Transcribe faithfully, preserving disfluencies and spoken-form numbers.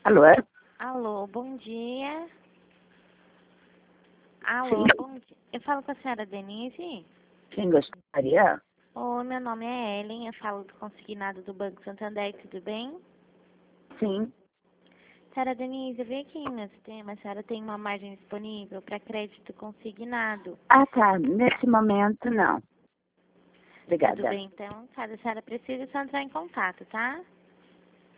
Alô? Alô, bom dia. Alô, Sim. bom dia. Eu falo com a senhora Denise? Sim, gostaria. Oi, meu nome é Ellen, eu falo do consignado do Banco Santander, tudo bem? Sim. Senhora Denise, eu vi aqui no sistema, a senhora tem uma margem disponível para crédito consignado. Ah, tá. Nesse momento, não. Tudo Obrigada. bem, então, caso a senhora precise, é só entrar em contato, tá?